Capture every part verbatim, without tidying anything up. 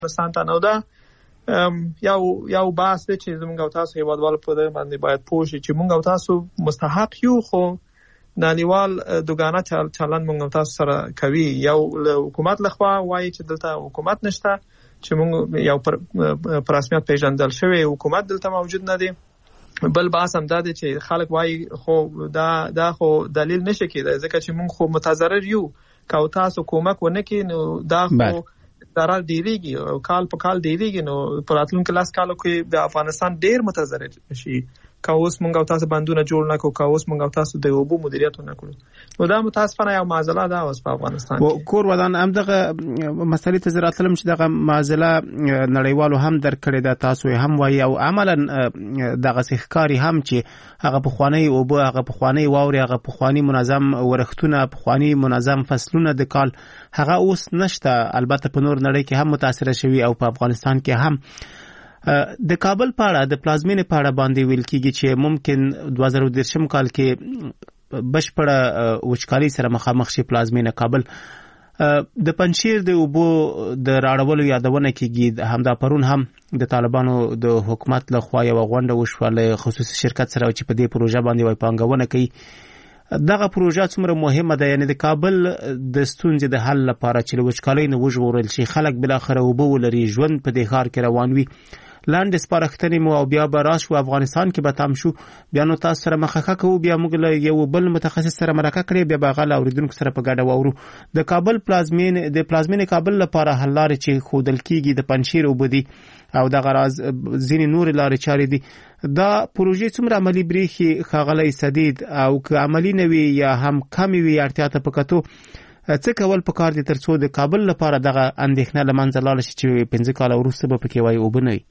افغانستان ته. نو دا یو یو باس دی چې موږ او تاسو هیوادوال په دې باندې باید پوه شو چې موږ او تاسو مستحق یو، خو نړیوال دوګانه چل چلن موږ او تاسو سره کوي. یو حکومت لخوا وایي چې دلته حکومت نشته، چې موږ یو پر, پر رسمیت پیژندل شوی حکومت دلته موجود نه دی. بل باس هم دا دی چې خلک وایي خو دا دا خو دلیل نشي کېدای، ځکه چې موږ خو متضرر یو، که تاسو کومک ونه کړئ نو دا خو ضرر ډیریږي او کال په کال ډیریږي. نو په راتلونکي لاس کالو کې د افغانستان ډیر متضرر شي که اوس موږ او تاسو بندونه جوړ نه کړو، که اوس موږ او تاسو د اوبو مدیریت نه کړو. نو دا متاسفانه یو معضله ده اوس په افغانستان کې. کور ودان هم دغه مسلې ته زراتلم چې دغه معضله نړیوالو هم درکړې ده، تاسو هم وایي او عملا دغه ښکاری هم چې هغه پخوانی اوبه، هغه پخوانی واوري، هغه پخوانی منظم ورښتونه، پخوانی منظم فصلونه د کال هغه اوس نشته. البته په نور نړۍ کې هم متاثر شوي او په افغانستان کې هم. د کابل په اړه، د پلازمینې په اړه باندې ویل کېږي چې ممکن دوه زره دېرشم کال کې بشپړه وچکالي سره مخامخ شي پلازمینه کابل. د پنجشیر د اوبو د راړولو یادونه کېږي، همدا پرون هم د طالبانو د حکومت لخوا یوه غونډه وشوه له خصوصي شرکت سره چې په دې پروژه باندې وایي پانګونه کوي. دغه پروژه څومره مهمه ده، یعنی د کابل د ستونزې د حل لپاره چې له وچکالۍ نه وژغورل شي، خلک بالاخره اوبه ولري، ژوند په دې ښار کې روان وي. لاندې سپارښتنې مو او بیا به راشو افغانستان کې به تم شو، بیا نو تاسو سره مخه کوو، بیا موږ له یو بل متخصص سره مرکه کړې، بیا به هغه له اورېدونکو سره په ګډه واورو. د کابل پلازمینې د پلازمینې کابل لپاره حل لارې چې ښودل کېږي د پنجشیر اوبه دي او دغه راز ځینې نورې لارې چارې دي. دا پروژې څومره عملي برېښي ښاغلی سدید، او که عملي نه وي یا هم کمې وي اړتیا ته په کتو څه کول پکار دي تر څو د کابل لپاره دغه اندېښنه له منځه لاړه شي چې پنځه کاله وروسته به پکې وایي اوبه نه وي؟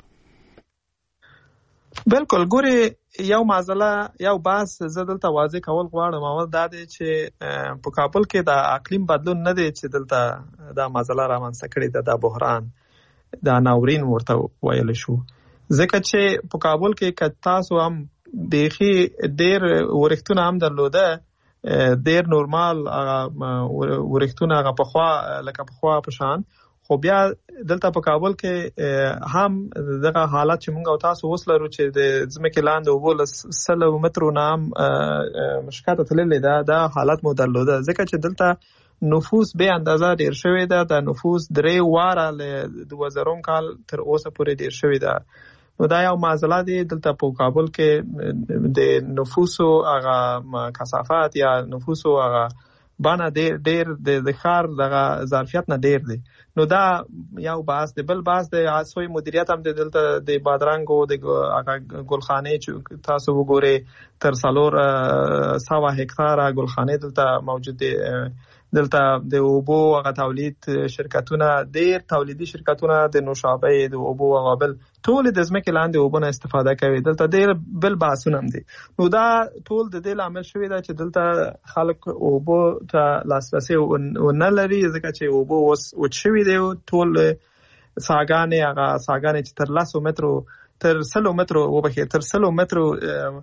بالکل. ګورې یو معضله، یو باس زه دلته واضح کول غواړم، اول دا دی چې په کابل کې د اقلیم بدلون نه دی چې دلته دا معضله رامنځته کړې ده، دا بحران، دا ناورین ورته ویل شو. ځکه چې په کابل کې که تاسو هم بیخي ډېر ورښتونه هم درلوده، ډېر نورمال ورښتونه هغه پخوا لکه پخوا په شان، خو بیا دلته په کابل کې هم دغه حالت چې موږ او تاسو اوس لرو چې د ځمکې لاندې اوبه له سلو مترو نه هم ښکته تللې ده، دا حالت مو درلوده. ځکه چې دلته نفوس بې اندازه ډېر شوی ده، د نفوس درې واره له دوه زرم کال تر اوسه پورې ډېر شوی ده. نو دا یو معضله دی دلته په کابل کې، د نفوسو هغه کثافت یا نفوسو هغه بانه ډېر ډېر د ښار دغه ظرفیت نه ډېر دی. نو دا یو باس دی. بل باس د سوی مدیریت هم د دلته د بادرنګو د هغه ګلخانې چې تاسو وګورئ تر څلور سوه هکتاره ګلخانې دلته موجود دی. دلته د اوبو هغه تولید شرکتونه، ډېر تولیدي شرکتونه د نوشابې د اوبو هغه بل ټول د ځمکې لاندې اوبو نه استفاده کوي. دلته ډېر بل بحثونه هم دي. نو دا ټول د دې لامل شوی ده چې دلته خلک اوبو ته لاسرسی ونه لري، ځکه چې اوبه اوس وچ شوي دي. ټول څاګانې هغه څاګانې چې تر لسو مترو تر سلو مترو وبخښئ تر سلو مترو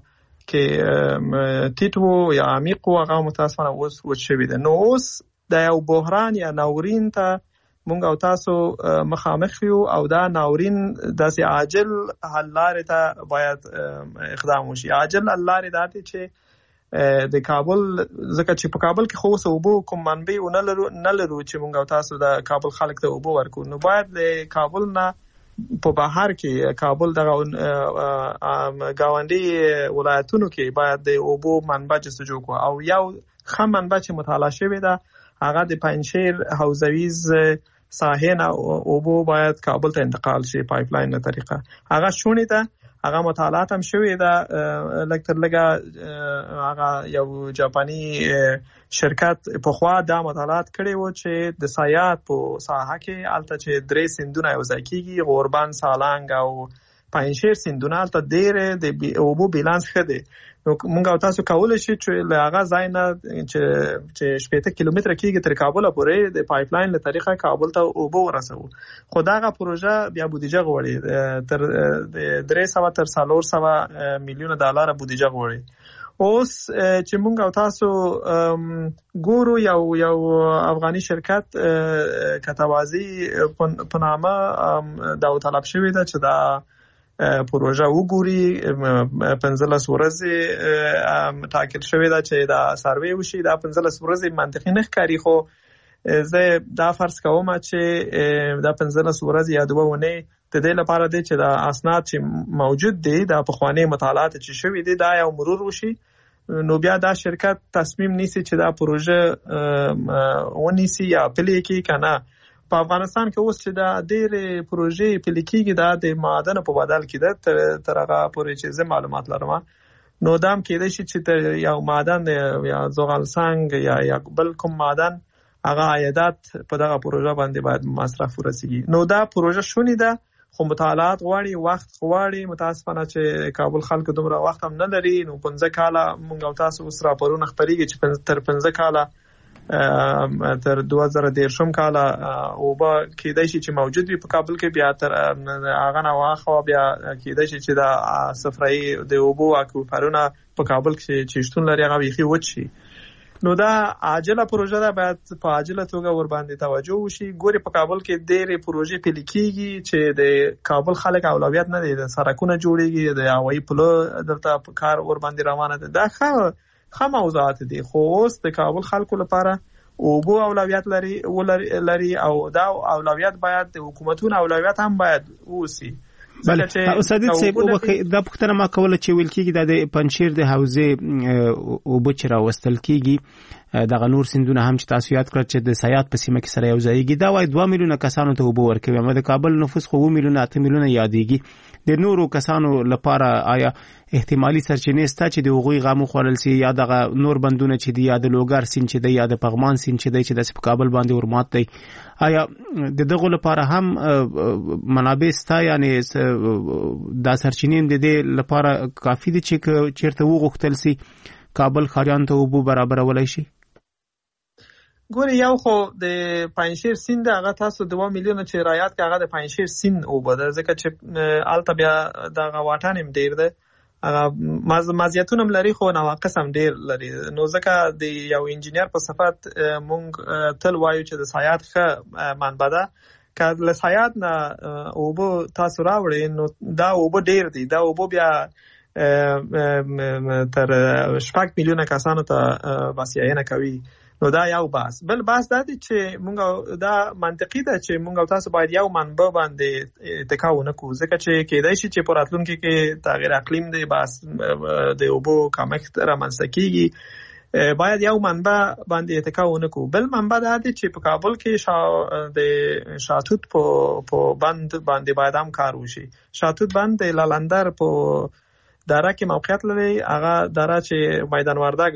کې ټیټ وو یا عمیق وو، هغه متاسفانه اوس وچ شوي دي. نو اوس د یو بحران یا ناورین ته موږ او تاسو مخامخ یو، او دا ناورین داسې عاجل حل لارې ته باید اقدام وشي. عاجل حل لارې دا دي چې د کابل، ځکه چې په کابل کې خو اوس اوبو کوم منبع نه لرو نه لرو چې موږ او تاسو د کابل خلک ته اوبه ورکړو، نو باید د کابل نه په بهر کې کابل دغه ګاونډي ولایتونو کې باید د اوبو منبع جستجو کو، او یو ښه منبع چې مطالعه شوې ده هغه د پنجشیر حوزویز ساحې نه اوبو باید کابل ته انتقال شي پایپ لاین نه طریقه. هغه شونې ده، هغه مطالعات هم شوې ده. لږ تر لږه هغه یو جاپاني شرکت پخوا دا مطالعات کړي وو چې د سایات په ساحه کې هلته چې درې سیندونه یو ځای کېږي، غوربند، سالنګ او پنجشیر سیندونه، هلته ډېر د اوبو بیلانس ښه دی. نو موږ او تاسو کولی شي چې له هغه ځای نه چې شپېته کیلومتره کېږي تر کابله پورې د پایپ لاین له طریقه کابل ته اوبه ورسوو. خو دغه پروژه بیا بودیجه غواړي، تر درې سوه تر څلور سوه میلیونه ډالره بودیجه غواړي. اوس چې مونږ او تاسو ګورو یو یو افغاني شرکت کتوازی په نامه داوطلب شوی ده چې دا پروژه وګوري پنځلس ورځې ټاکل شوی ده چې دا سروې وشي. دا پنځلس ورځې منطقي نه ښکاري، خو زه دا فرض کوم چې دا پنځلس ورځې یا دوه اونۍ د دې لپاره دی چې دا اسناد چې موجود دي دا پخواني مطالعات چې شوي دي دا یو مرور وشي، نو بیا دا شرکت تصمیم نیسي چې دا پروژه ونیسي یا پلي کړي که نه. په افغانستان کې اوس چې دا ډېرې پروژې پلي کېږي دا د معدنو په بدل کې ده، تر هغه پورې چې زه معلومات لرم، نو دا هم کېدای شي چې یو معدن یا زغال سنگ یا یا بل کوم معدن هغه عایدات په دغه پروژه باندې باید مصرف ورسیږي. نو دا پروژه شونې ده، خو مطالعات غواړي، وخت غواړي. متاسفانه چې کابل خلک دومره وخت هم نه لري. نو پنځه کاله مونږ او تاسو اوس راپورونه خپرېږي چې تر پنځه کاله تر دوه زره دېرشم کاله اوبه کېدای شي چې موجود وي په کابل کې، بیا تر هغه نه واخوا بیا کېدای شي چې دا صفرایي د اوبو اکویفرونه په کابل کې چې شتون لري هغه بیخي وچ شي. نو دا عاجله پروژه ده، باید په عاجله توګه ور باندې توجه وشي. ګوري په کابل کې ډېرې پروژې پلي کېږي چې د کابل خلک اولویت نه دی، د سړکونه جوړېږي، د هوایي پله دلته کار ور باندې روانه ده. دا ښه ښه موضوعات دي، خو اوس د کابل خلکو لپاره اوبو اولویت لري لري او دا اولویت باید د حکومتونو اولویت هم باید اوسي. بله استاد صاحب دا پوښتنه ما کوله چې ویل کېږي دا د پنجشیر د حوزې اوبه چې راوستل کېږي دغه نور سیندونه هم چې تاسو یاد کړل چې د سیاحت په سیمه کې سره یو ځایږي، دا وایي دوه میلیونه کسانو ته اوبه ورکوي، اما د کابل نفوس خو اوه میلیونه اته میلیونه یادېږي. د نورو کسانو لپاره آیا احتمالي سرچینې شته چې د هغوی غم وخوړل سي، یا دغه نور بندونه چې دي، یا د لوګر سیند چې دی، یا د پغمان سیند چې دی چې داسې په کابل باندې ورمات دی، آیا د دغو لپاره هم منابع شته؟ یعنې دا سرچینې د دې لپاره کافي دي چې چېرته وغوښتل سي کابل ښاریانو ته اوبه برابرولی شي؟ ګوري یو خو د پنجشیر سیند هغه تاسو دوه میلیونه چې رایات کې هغه د پنجشیر سیند اوبه ده، ځکه چې الته بیا دغه واټن هم ډېر ده، هغه مزیتونه هم لري خو نواقص هم ډېر لري. نو ځکه د یو انجینر په صفت مونږ تل وایو چې د سیاحت ښه منبع ده. که له سیاحت نه اوبه تاسو راوړئ نو دا اوبه ډېر دي، دا اوبه بیا تر شپږ میلیونه کسانو ته بسیاینه کوي. نو دا یو بحث. بل بحث دا دی چې مونږ دا منطقي ده چې مونږ او تاسو باید یو منبع باندې اتکا ونه کړو، ځکه چې کېدای شي چې په راتلونکي کې تغیر اقلیم دی، بحث د اوبو کمښت رامنځته کېږي، باید یو منبع باندې اتکا ونه کړو. بل منبع دا دی چې په کابل کې شا د شاتوت په بند باندې باید هم کار وشي. شاتوت بند د لالندر په دره کې موقعیت لري، هغه دره چې میدان وردګ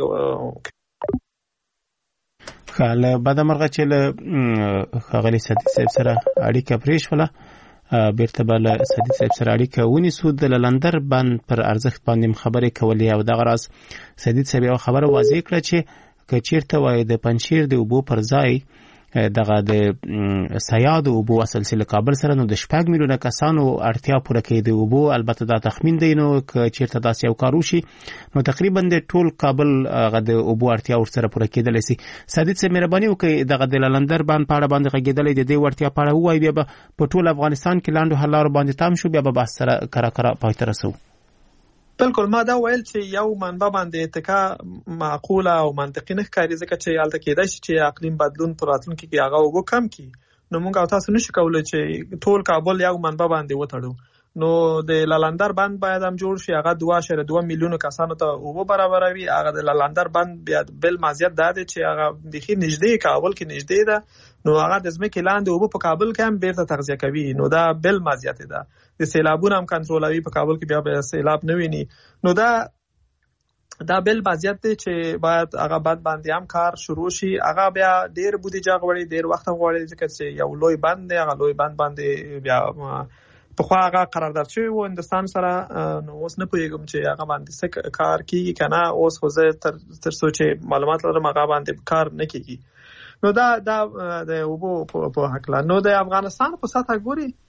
خاله بعد مرغه چې له ښاغلي سدید صاحب سره اړیکه پرېښوله، بیرته به له سدید صاحب سره اړیکه ونیسو. د لندر بند پر ارزښت باندې خبرې کولې او دغه راز سدید صاحب یو خبره واضح کړه چې که چېرته وایي د پنجشیر د اوبو پر ځای دغه د سیاد اوبو وصل سي له کابل سره، نو د شپږ میلیونه کسانو اړتیا پوره کوي د اوبو. البته دا تخمین دی، نو که چېرته داسې یو کار وشي نو تقریبا د ټول کابل هغه د اوبو اړتیا ورسره پوره کېدلی سي. سدید صاحب مهرباني وکړئ دغه د لندر بند په اړه باندې غږېدلی د دې وړتیا په اړه ووایي، بیا به په ټول افغانستان کې لنډو حل لارو باندې تام شو، بیا به بحث سره کره کره پای ته رسوو. بالکل ما دا ویل چې یو منبع باندې اتکا معقوله او منطقي نه ښکاري، ځکه چې هلته کېدای شي چې اقلیم بدلون په راتلونکي کې هغه اوبه کم کړي. نو موږ او تاسو نشو کولی چې ټول کابل یو منبع باندې وتړو. نو د لالندر بند باید هم جوړ شي، هغه دوه اعشاریه دوه میلیونه کسانو ته اوبه برابروي. هغه د لالندر بند بیا بل مزیت دا دی چې هغه بیخي نږدې کابل کې نږدې ده، نو هغه د ځمکې لاندې اوبه په کابل کې هم بیرته تغذیه کوي. نو دا بل مزیت ده. د سیلابونه هم کنټرولوي، په کابل کې بیا به سیلاب نه ویني. نو دا دا بل مزیت دی چې باید هغه بند باندې هم کار شروع شي. هغه بیا ډېر بودیجه غواړي، ډېر وخت غواړي، ځکه چې یو لوی بند دی. هغه لوی بند باندې بیا پخوا هغه قرارداد شوی و هندوستان سره، نو اوس نه پوهېږم چې هغه باندې څه کار کېږي که نه. اوس خو زه تر تر څو چې معلومات لرم هغه باندې کار نه کېږي. نو دا دا د اوبو په هکله. نو د افغانستان په سطحه ګوري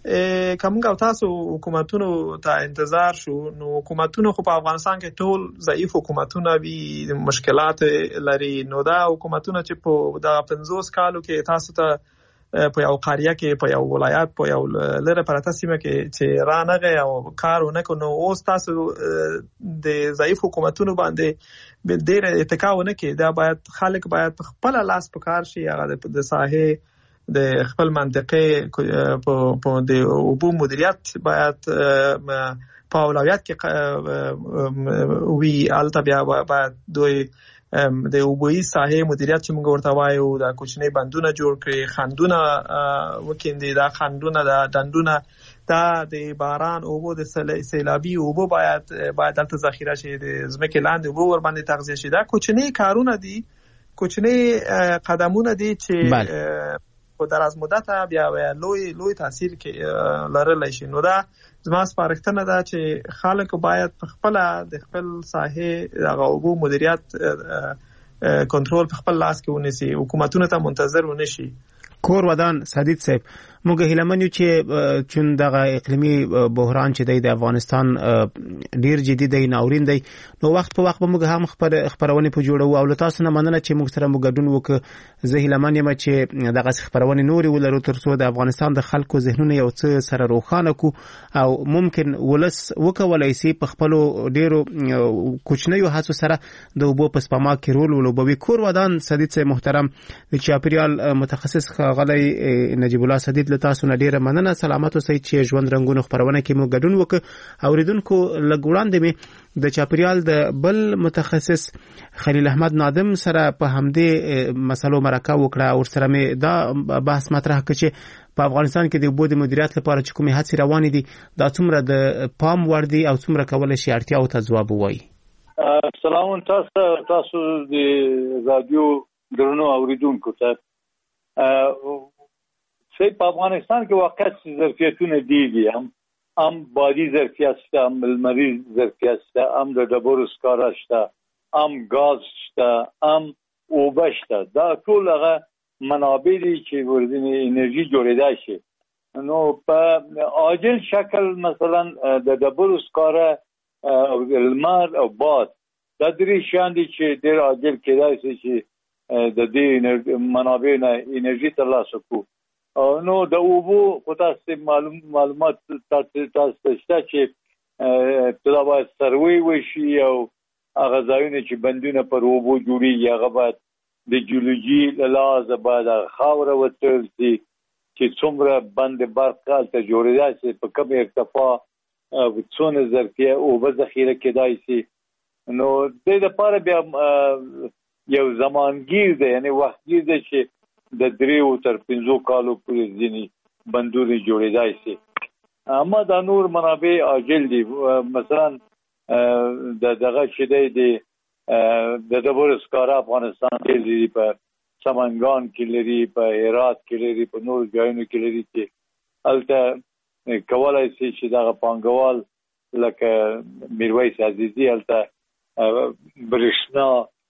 کومګ او تاسو حکومتونو ته انتظار شو نو حکومتونو خو په افغانستان کې ټول ضعیف حکومتونه وی مشکلات لري نو دا حکومتونه چې په د پنځوس کالو کې تاسو ته په یو قریه کې په یو ولایت په یو لره پرته سیمه کې چې رانغه او کارونه کوي اوس تاسو د ضعیف حکومتونو باندې ډېر اتکاونه کې دا باید خلک باید خپل لاس په کار شي هغه د ساحې د خپل منطقې په د اوبو مدیریت باید په اولویت کې وی الته بیا باید دوی د اوبوي ساحې مدیریت چې موږ ورته وایو د کوچنی بندونه جوړ کړي خندونه وکیندي دا خندونه د دندونه دا د باران اوبو د سیلابي اوبو باید باید دلته ذخیره شي د ځمکې لاندې اوبو ور باندې تغذیه شي دا کوچنی کارونه دي کوچنی قدمونه دي چې په دراز مدته بیا لوی لوی تاثیر کې لرلی شي نو دا زما سپارښتنه ده چې خلک باید په خپل د خپل ساحې د اوبو مدیریت کنټرول په خپل لاس کې ونیسي حکومتونو ته منتظر ونشي کور ودان سدید صاحب موږ هیلمنیو چې چون دغه اقلیمی بحران چې د افغانستان ډیر جدي دی ناورین دی نو وخت په وخت به موږ هم خبر خبرونه په جوړو او تاسو نه مننه چې موږ سره موږ ګډون وکړو زه هیلمنیم چې دغه خبرونه نوري ولرو ترڅو د افغانستان د خلکو ذهنونه یو څه سره روښانه کو او ممکن ولس وکولای شي په خپل ډیرو کوچنیو هڅو سره د وبو په سپما کې رول ولوبوي کور ودان سدید صاحب محترم د چاپیریال متخصص غلی نجیب الله سدید له تاسو نه ډیره مننه سلامات اوسئ چې ژوند رنگونو خبرونه کې مو ګډون وکړ اوریدونکو لګوړاندې می د چاپیریال د بل متخصص خلیل احمد نادم سره په همدې مسلو مرکه وکړه او سره می دا بحث مطرح کړ چې په افغانستان کې د اوبو د مدیریت لپاره چې کومې هڅې روانې دي دا څومره د پام وړ دي او څومره کولای شي اړتیاو ته ځواب ووایي. سلام تاسو تاسو د رادیو درنو اوریدونکو ته سی په افغانستان کې واقعیت ظرفیتونه دي دي هم هم بادي ظرفیت شته هم لمریز ظرفیت شته هم د ډبرو سکاره شته هم غاز شته هم اوبه شته دا ټول هغه منابع دي چې ورځنی انرژي جوړېدای شي نو په عاجل شکل مثلا د ډبرو سکاره او لمر او باد دا درې شیان دي چې ډېر عاجل کېدای شي چې د دې منابع نه انرژي ترلاسه کړو نو د اوبو خو تاسو معلوم معلومات تاسو تاسو شته چې ابتدا باید سروي وشي او هغه ځایونه چې بندونه پر اوبو جوړیږي هغه باید د جیولوژي له لحاظه باید خاوره وتړل شي چې څومره بند برق هلته جوړېدای شي په کوم ارتفاع څونه ظرفیه اوبه ذخیره کېدای شي نو د دې لپاره بیا یو زمانګیر دی یعنی وختګیر دی چې د دریو تر پنځو کالو پورې ځینې بندونه جوړېدای شي اما دا نور منابع عاجل دي مثلا د دغه چې دی د ډبرو سکاره افغانستان کې لري په سمنګان کې لري په هرات کې لري په نور ځایونو کې لري چې هلته کولای شي چې دغه پانګوال لکه میرویس عزیزي هلته برېښنا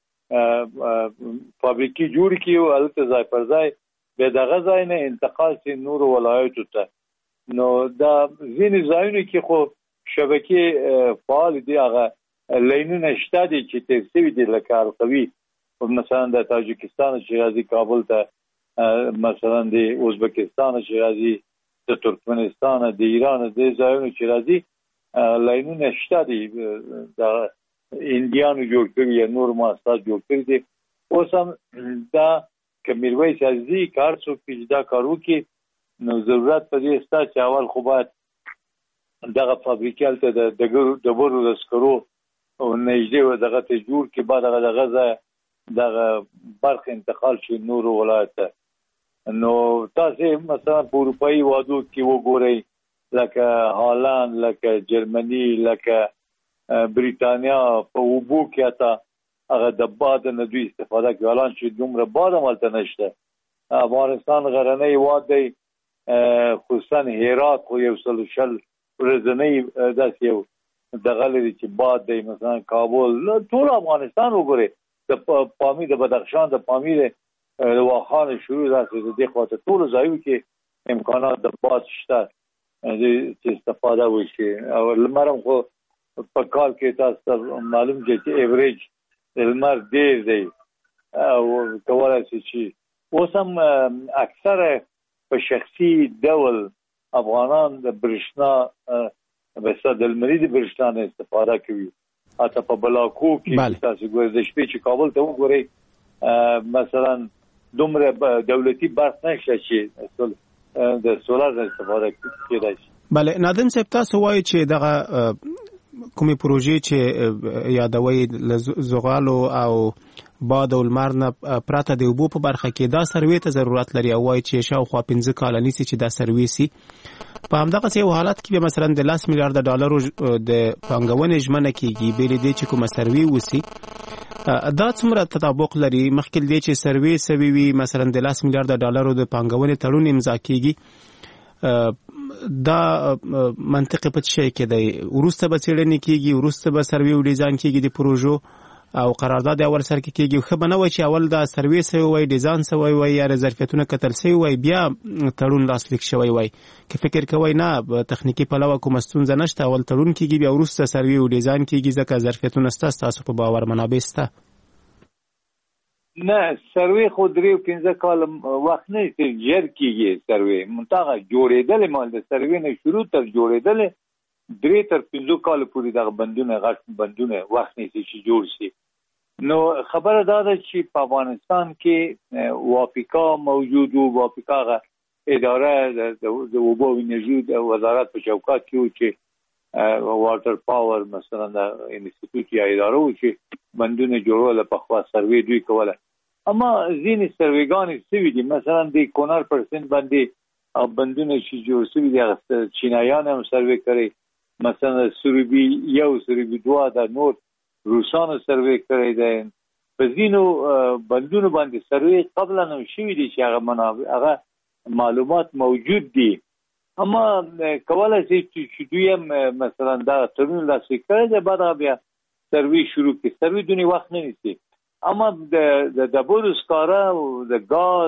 فابریکې جوړ کړي او هلته ځای پر ځای به دغه ځای نه انتقال شي نورو ولایتو ته نو دا ځینې ځایونو کې خو شبکې فعال دي هغه لینونه شته دي چې تیر شوي دي لکه القوي مثلا د تاجکستان چې راځي کابل ته مثلا د ازبکستان چې راځي د ترکمنستان د ایران د ځایونو چې راځي لینونه شته دي د انډیانو جوړ کړي یا نور مؤسسات جوړ کړي دي اوس هم دا که میرویس عزیزي کار څوک چې دا کار وکړي نو ضرورت په دې شته چې اول خو باید دغه فابریکې هلته د ډبرو د سکرو او نږدې دغه ته جوړ کړي بعد هغه دغه ځای دغه برق انتقال شي نورو ولایت ته نو تاسې مثلا په اروپایي هېوادو کې وګورئ لکه هالند لکه جرمني لکه بریتانیا په اوبو کې اته هغه د باد نه دوی استفاده کوي الان چې دومره باد هم هلته نشته افغانستان غرنی هېواد دی خصوصا هرات خو یو سل شل ورځنی داسې یو دغه لري چې باد دی مثلا کابل ټول افغانستان وګورئ د پامیر د بدخشان د پامیر د واخان شروع داسې د دې خواته ټولو ځایو کې امکانات د باد شته چې استفاده وشي. او لمر هم خو په کال کې تاسو معلوم دی چې ایوریج لمر ډېر دی او کولای شي چې اوس هم اکثره په شخصي ډول افغانان د برېښنا بس د لمریزې برېښنا نه استفاده کوي. حتی په بلاکو کې تاسو ګورئ د شپې چې کابل ته وګورئ مثلا دومره دولتي برق نشته چې د سولار نه استفاده کېدای شي. بله نادم صاحب تاسو وایي چې دغه کومې پروژې چې یادوي له زغالو او باد او لمر نه پرته د اوبو په برخه کې دا سروې ته ضرورت لري او وایي چې شاوخوا پنځه کاله نیسي چې دا سروې سي. په همدغسې یو حالت کې به مثلا د لس میلیارده ډالرو د پانګونې ژمنه کېږي بېلې دې چې کومه سروې وسي. دا څومره تطابق لري مخکې دې چې سروې سوي وي مثلا د لس میلیارده ډالرو د پانګونې تړون امضا کېږي دا منطق په څه شی کې دی؟ وروسته به څېړنې کېږي وروسته به سروې او ډیزاین کېږي د پروژو او قرارداد اول سر کې کېږي. ښه به نه وای چې اول دا سروې سوی وای ډیزاین سوی وای یا ظرفیتونه کتل سوی وای بیا تړون لاسلیک شوی وای که فکر کوئ نه تخنیکي پلوه کومه ستونزه نشته اول تړون کېږي بیا وروسته سروې او ډیزاین کېږي ځکه ظرفیتونه شته ستاسو په باور منابع شته. نه سروې خو درې پنځه کال وخت نه ژر کېږي. سروې منتهغه جوړېدلې مال د سروې نه شروع تر جوړېدلې درې تر پنځه کال پورې دغه بندونه غټ بندونه وخت نیسي چې جوړ شي. نو خبره دا ده چې په افغانستان کې واپیکا موجود و. واپیکا اداره د اوبو او انرژي د وزارت په چوکاټ کې و چې واټر پاور مثلا د انسټیټیوټ یا اداره و چې بندونه جوړول په خوا سروې دوی کوله. اما ځینې سروېګانې سوي دي مثلا د کونړ پرسنټ باندې بندونه چې جوړ سوي دي هغه چینایان هم سروې کوي. مثلا سروبي یو سروبي دوه د نور روسانو سروې کړی دی. په ځینو بندونو باندې سروې قبلا هم شوي دي چې هغه منابع هغه معلومات موجود دي. اما کولای شي چې دوی هم مثلا دا تړون لاسلیک کړی دی بعد بیا سروې شروع کړي. سروې دونې وخت نه نیسي. اما د ډبرو سکاره او د ګاز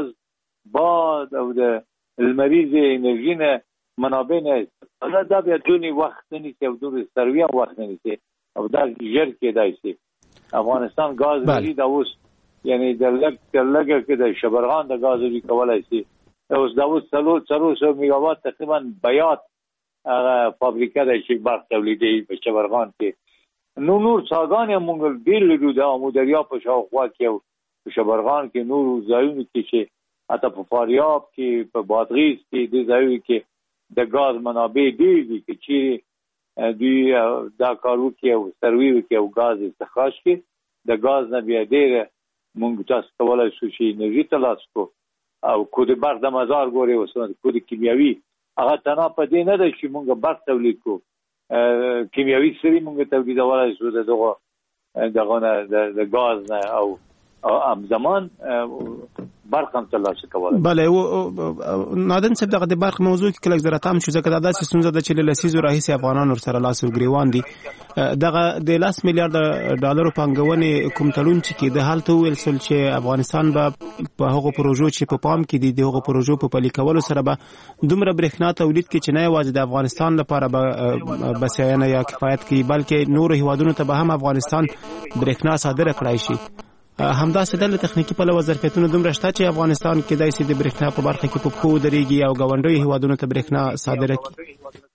باد او د لمریزې انرژي نه منابع نه دا بیا دونې وخت نه نیسي او دونې سروې هم وخت نه نیسي او دا ژر کېدای شي. افغانستان ګاز لري دا اوس یعنی د لږ تر لږه کې د شبرغان د ګاز لري کولی شي. اوس دا اوس څلور څلور سوه میګاوات تقریبا بیات هغه فابریکه ده چې برق تولیدوي په شبرغان کې. نو نور څاګانې هم موږ ډېر لرو د آمو دریا په شاوخوا کې او په شبرغان کې نورو ځایونو کې چې حتی په فاریاب کې په بادغیس کې دې ځایونو کې د ګاز منابع ډېر دي چې چیرې دوی دا کار وکړي او سروې وکړي او ګاز استخراج کړي. د ګاز نه بیا ډېره موږ تاسو کولی شو چې انرژي ترلاسه کړو. او کود برق د مزار ګورې اوس کود کیمیاوي هغه تنها په دې نه ده چې موږ برق تولید کړو. کیمیاوي سري موږ تولیدولی شو د دغه دغه نه د ګاز نه او همزمان برق هم ترلاسه کولی. بله نادم صاحب دغه د برق موضوع کې کله زره تام شو ځکه دا داسې ستونزه ده چې له لسیزو راهیسې افغانان ورسره لاس او ګریوان دي. دغه د لس میلیارده ډالرو پانګونې کوم تړون چې کېده هلته وویل شول چې افغانستان به په هغو پروژو چې په پام کې دي د هغو پروژو په پلي کولو سره به دومره برېښنا تولید کړي چې نه یوازې د افغانستان لپاره به بسیاینه یا کفایت کوي بلکې نورو هیوادونو ته به هم افغانستان برېښنا صادره کړای شي. همداسې د تخنیکي پلوه ظرفیتونه دومره شته چې افغانستان کېدای شي د برېښنا په برخه کې په پښو ودرېږي او ګاونډیو هیوادونو ته برېښنا صادره کړي.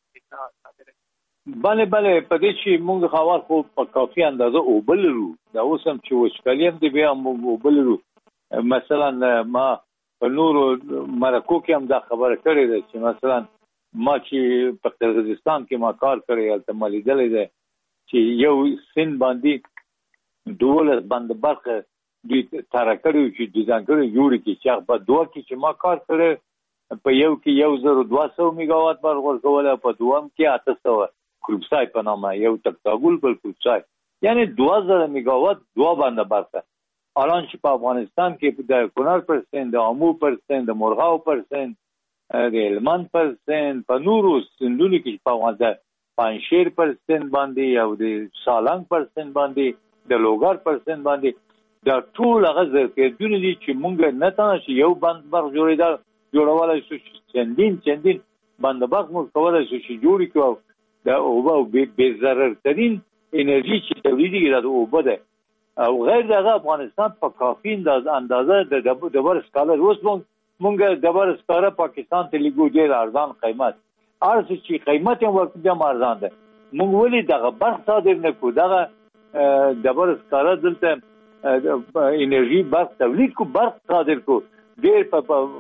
بله بله په دې چې موږ هوار خو په کافي اندازه اوبه لرو. دا اوس هم چې وچکالي هم دی بیا موږ اوبه لرو. مثلا ما په نورو مرکو کې هم دا خبره کړې ده چې مثلا ما چې په قرغیزستان کې ما کار کړی هلته ما لیدلی دی چې یو سیند باندې دولس بند برق دوی تاره کړي چې ډیزاین کړي جوړ کړي چې هغه په دوه کې چې ما کار کړی په یو کې یو زر دوه سوه میګاوات برق ورکولی په دوم کې اته سوه کروبسای په نامه یو تکتاګل بل کروبسای یعنی دوه زره میګاوات دوه بنده برق. الان چې په افغانستان کې د کونړ پرسنټ د آمو پرسنټ د مرغاو پرسنټ د هلمند پرسنټ په نورو سیندونو کې په افغانستان پنجشیر پرسنټ باندې او د سالنګ پرسنټ باندې د لوګر پرسنټ باندې دا ټول هغه ظرفیتونه دي چې موږ نه تنه چې یو بند برق جوړېدل جوړولی شو چندین چندین بندوبست موږ کولای شو چې جوړ کړو د اوبه او بې ضرر ترين انرژي چې تولیدي د اوبه ده او غیر دغه افغانستان په کافي اندازه د ډبر سکاله اوس مونږ ډبر سکاله پاکستان ته لګو ډیر ارزان قیمت ارزه چې قیمت یې ورته هم ارزان ده مونږ ولې دغه برخ صادر نه کو دغه ډبر سکاله دلته انرژي برخ تولید کو برخ صادر کو ډیر په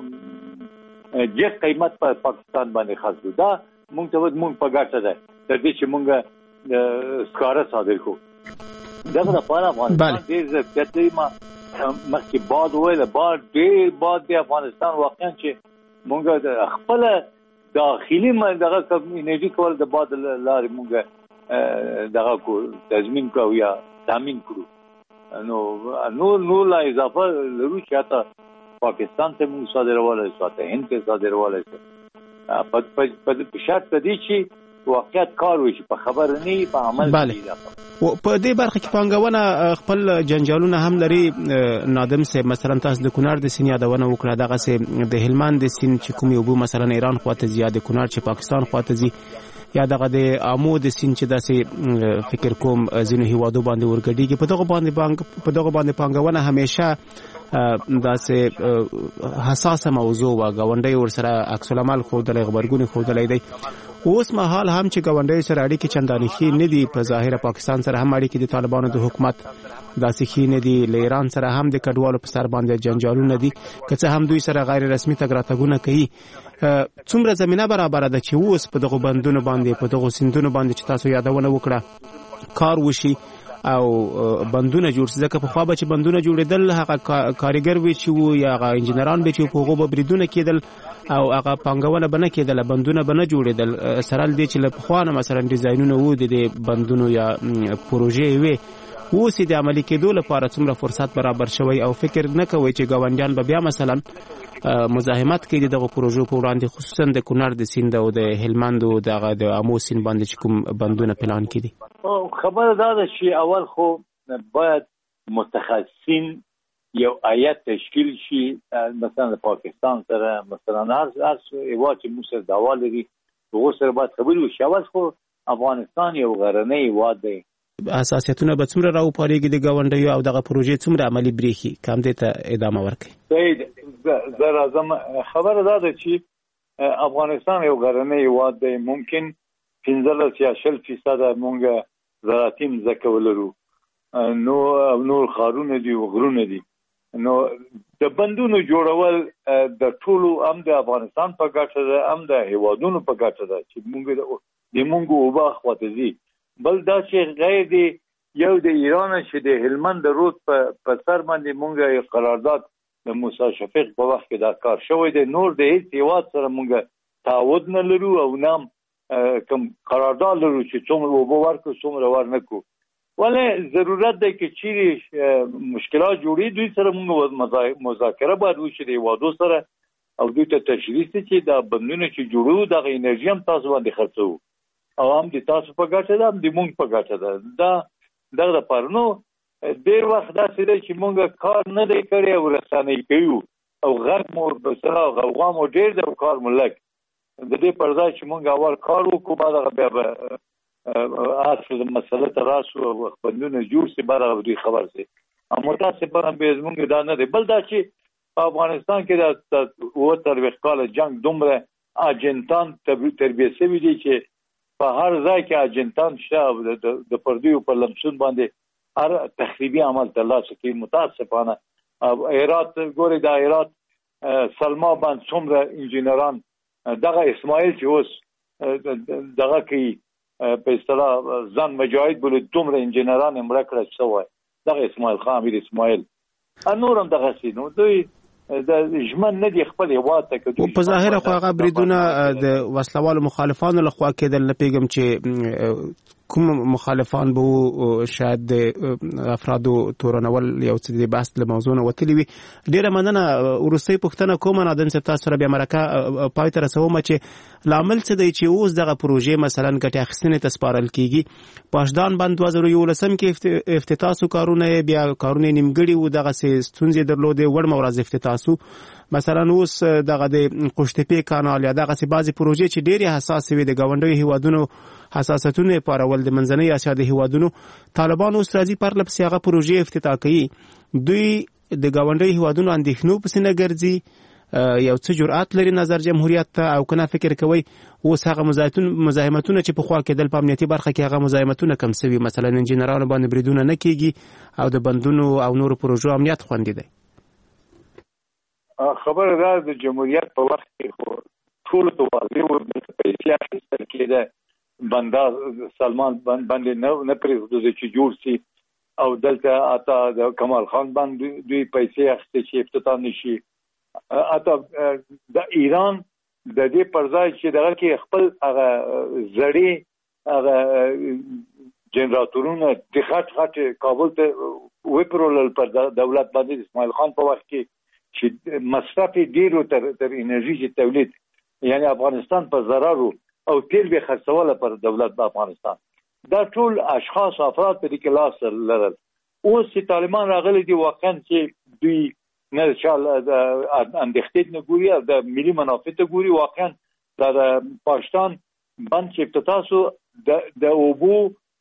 جګ قیمت په پاکستان باندې خرڅو دا مونږ ته مونږ په ګټه ده د دې چې مونږ سکاره صادر کو دغه لپاره افغانستان ډیر ظرفیت لري ما مخکې باد ویل باد ډیر باد دی افغانستان واقعا چې مونږ د خپل داخلي دغه انرژي کول د باد لارې مونږ دغه کو تضمین کوو یا تامین کړو نو نو نو لا اضافه لرو چې حتی پاکستان ته مونږ صادرولای شو ته هند ته صادرولای شو په په شرط دی چې واقعیت کار وشي په خبر نه په عمل کې په دې برخه کې پانګونه خپل جنجالونه هم لري نادم سه مثلا تاسو د کونړ د سین یادونه وکړه دغه سه د هلمند د سین چې کوم یو مثلا ایران خواته زیاده کونړ چې پاکستان خواته زی یا دغه د امو د سین چې داسې فکر کوم زینو هیوادو باندې ورګډیږي په دغه باندې بانک په دغه باندې پانګونه همیشه داسې حساسه موضوع و غونډي ورسره عکس العمل خودلې خبرګونی خودلې دی اوس مهال هم چې غونډي سره اړیکې چندانې ښې نه دي په ظاهر پاکستان سره هم اړیکې د طالبانو د حکومت داسې ښې نه دي ل ایران سره هم د کډوالو په سر باندې جنجالونه دي که څه هم دوی سره غیر رسمي تګ راتګونه کوي څومره زمينه برابر ده چې اوس په دغه بندونو باندې په دغه سیندونو باندې چې تاسو یادونه وکړه کار وشي او بندونه جوړ شي ځکه په خوا به چې بندونه جوړېدل هغه کاریګر وي چې وو یا هغه انجنیران به چې په هغه به بریدونه کېدل او هغه پانګونه به نه کېدل بندونه به نه جوړېدل سره دې چې له خوا نه مثلا ډیزاینونه وو د بندونو یا پروژې وي اوس د عملي کېدو لپاره څومره فرصت برابر شوی او فکر نه کوي چې ګاونډیان به بیا مثلا مزاحمت کوي دغه پروژو په وړاندې خصوصا د کونړ د سیند او د هلمند او دغه د امو سیند باندې چې کوم بندونه پلان کړي خبره دا ده چې اول خو باید متخصصین یو آیت تشکیل شي مثلا پاکستان سره مثلا هر هر ایوا چې موږ سره داوا لري هغه سره باید خبرې وشي اول خو افغانستان یو غرنی هیواد دی اساسیتونه به څومره راوپارېږي د ګاونډیو او دغه پروژې څومره عملي بریښي کم دې ته ادامه ورکړي صحیح زه راځم خبره دا ده چې افغانستان یو غرنی هیواد دی ممکن پنځلس یا شل فیصد مونږ زراعتي ځمکه ولرو نو نور ښارونه دي او غرونه دي نو د بندونو جوړول د ټولو هم د افغانستان په ګټه ده هم د هیوادونو په ګټه ده چې مونږ د مونږ اوبه خواته ځي بل دا چې غیر دی یو د ایران چې د هلمند د رود په سر باندې مونږ قرارداد د موسی شفیق په وخت کې دا کار شوی دی نور د هیڅ هیواد سره مونږ تعهد نه لرو او نام کوم قرارداد لرو چې څومره اوبه ورکړو څومره ورنکړو ولې ضرورت دی چې چیرې مشکلات جوړي دوی سره مونږ مذاکره باید وشي د هیوادو سره او دوی ته تشریح شي چې دا بندونه چې جوړو دغه انرژي هم تاسو باندې خرڅو او هم د تاسو په ګټه ده هم د مونږ په ګټه ده دا دغه لپاره نو ډېر وخت داسې دی چې مونږ کار نه دی کړی او رسنۍ کوو او غږ مو سره غوغا مو ډېر دی او کار مو لږ د دې پر ځای چې مونږ اول کار وکړو بعد هغه بیا به اصل مسله ته راسو او بندونه جوړ شي بعد هغه دوی خبر شي اما متاسفانه به زمونږ دا نه دی بل دا چې په افغانستان کې د اووه څلوېښت کاله جنګ دومره اجنټان تربیه شوي دي چې په هر ځای کې اجنټان شته د پردیو په لمسون باندې هر تخریبي عمل ترلاسه کوي متاسفانه هرات ګوري د هرات سلما باندې څومره انجینران دغه اسماعیل چې اوس دغه کوي په اصطلاح ځان مجاهد بولي دومره انجینران یې مړه کړه شوی دغه اسماعیل خان امیر اسماعیل نور هم دغسې نو دوی د ژمن نه دی خپل هیواد ته کوي په ظاهر خو هغه بریدونه د وسلوالو مخالفانو لخوا کېدل نه پیګم چې کوم مخالفان به شاید د افرادو تورنول یو څه د بحث له موضوع نه وتلی وي ډیره مننه وروستۍ پوښتنه کوم نادن چې تاسو سره بیا مرکه پای ته رسوم چې لامل څه دی چې اوس دغه پروژې مثلا ګټه اخیستنې ته سپارل کیږي پاشدان بند دوه زره یولسم کې افتتاح کارونه بیا کارونه نیمګړي و دغه ستونزې درلودې وړ مورز افتتاح مثلا اوس دغه د قوشتېپې کانال یا دغه سي بعضي پروژې چې ډېری حساس وي د ګاونډیو هیوادونو حساسیتونه پارول د منځنۍ اسیا د هیوادونو طالبان اوس راځي پر لپس هغه پروژې افتتاح کوي دوی د ګاونډیو هیوادونو اندېښنو پسې نه ګرځي یو څه جرأت لري نظر جمهوریت ته او کنه فکر کوي اوس هغه مزاحمتونه چې په خوا کېدل په امنیتي برخه کې هغه مزاحمتونه کم سوي مثلا انجینرانو باندې بریدونه نه کیږي او د بندونو او نورو پروژو امنیت خوندي دی خبره ده د جمهوریت په وخت کې ټول ته واضح و د پیسې اخیستل کېده بندا سلمان باندې نه نه پرېږدو چې جوړ سي او دلته اتا د کمال خان باندې دوی پیسې اخیستې چې افتتاح نشي اته د ایران د دې پرځای چې دغه کې خپل هغه زړی هغه جنراتورونه د خاط خاط کابل ته وپرول پر دولت باندې اسماعیل خان په وخت کې چې مصرف ډیرو تر تر انرژي تولید یعنی افغانستان په ضرر او تیل به خرڅول پر دولت د افغانستان دا ټول اشخاص افراد په دې کې لاس لرل اوس چې طالبان راغلي دي واقعا چې دوی نه شال اندېښتې نه ګوري او د ملي منافع ته ګوري واقعا د پاکستان بند چې افتتاح شو د د اوبو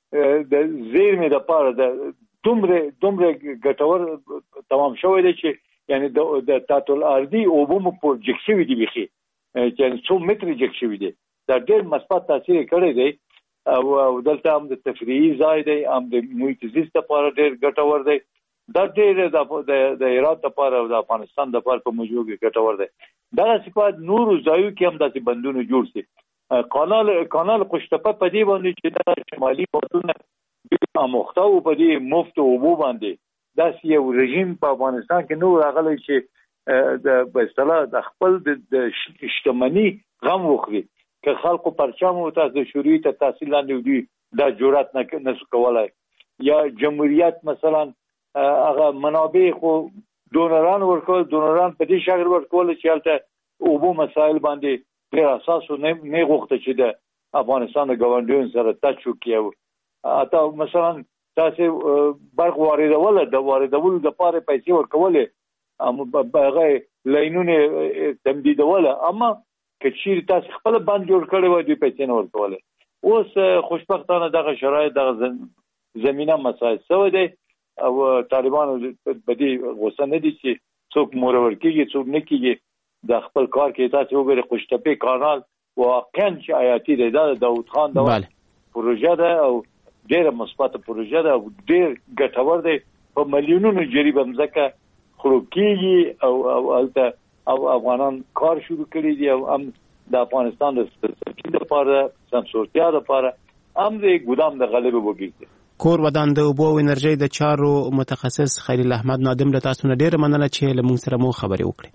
د زیرمې د پاره د دومره دومره ګټور تمام شوی دی چې یعنی د د تاتل ارضي اوبو مو پروجیکټ شوی دی بخي چې څو متر جګ شوی دی دا ډېر مثبت تاثیر کړی دی او دلته هم د تفریحي ځای دی هم د محیط زیست لپاره ډېر ګټور دی دا ډېر د د هرات لپاره او د افغانستان لپاره په موضوع کې ګټور دی دا صفات نور ځایو کې هم داسې بندونه جوړ شي کانال کانال قوشتېپه په دې باندې چې د شمالي بندونه اموخته او په دې مفت اوبو باندې داسې یو رژیم په افغانستان کې نور راغلی چې د په اصطلاح د خپل د شتمنۍ غم وخوري که خلکو پرچم او تاسو د شوروي ته تحصیل لاندې دوی دا جرأت نه نسو کولای یا جمهوریت مثلا هغه منابع خو دونران ورکول دونران په دې شکل ورکول چې البته اوبو مسایل باندې ډېر اساس نه نه غوښته چې د افغانستان د ګاونډیانو سره تاسو کې اته مثلا تاسو برق واردول د واردولو لپاره پیسې ورکولې ام هغه لاینونه تمدیدول اما کچیر تاسو خپل باندې جوړ کړی و دې پیسې نه ورکولې اوس خوشبختانه دغه شرایط دغه زمينه مسایل سوي دي او طالبانو په دې غوسه نه دي چې څوک مورور کېږي څوک نه کېږي د خپل کار کې تاسو وګورئ قوشتېپې کانال واقعا چې آیاتي دی دا د داود خان د پروژه ده او ډېره مثبته پروژه ده او ډېر ګټور دی په میلیونونو جریبه مځکه خړوب کېږي او او البته او افغانان کار شروع کړي دي او هم د افغانستان د سرچینې لپاره سمسورتیا لپاره هم د ګودام د غلبې وګړي کور ودان د اوبو او انرژي د چارو متخصص خلیل احمد نادم له تاسو نه ډېر مننه چې له موږ سره مو خبرې وکړې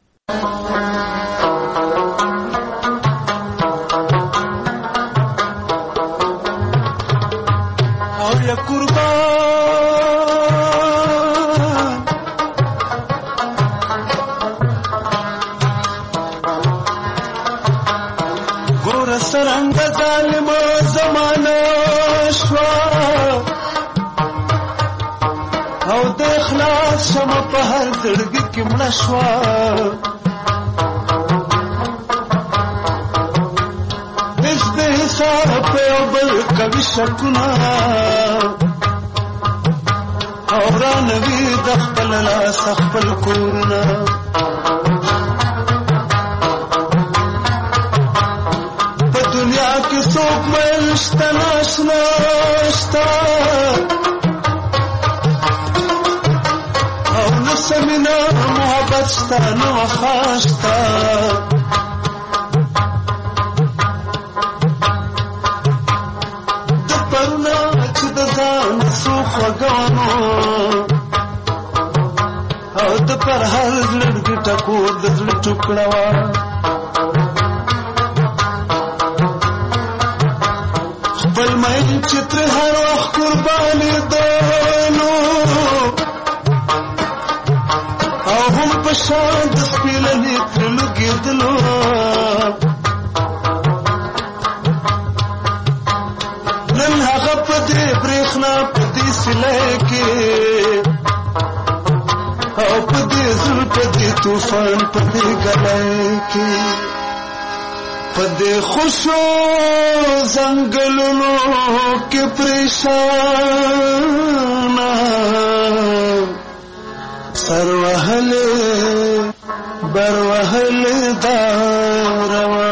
او له قربان ګور سرنګ ظالم زمانه شوا او د اخلاص شمه په هر زړګي کې مړه شوه هېڅ د حساب په یو بل کوي شکونه او رانوي د خپل لاس خپل کورونه په دنیا کې څوک میل شته ناشنا شته سمینا محبت ستا نو خواشتا د پرنا چې د ځان سو خوګانو او د پر هر لړګي ټکور د زړه ټوکړه وا خپل مې چې تر هر وخت قرباني دونو شان د سپیلنې تر لګېدلو نن هغه په دې برېښنا په دې سیلۍ کې او پدې زړه پدې طوفان پدې ګلای کې پدې خوشو زنګلونو کې پریشان سر وهل بر وهل دا روان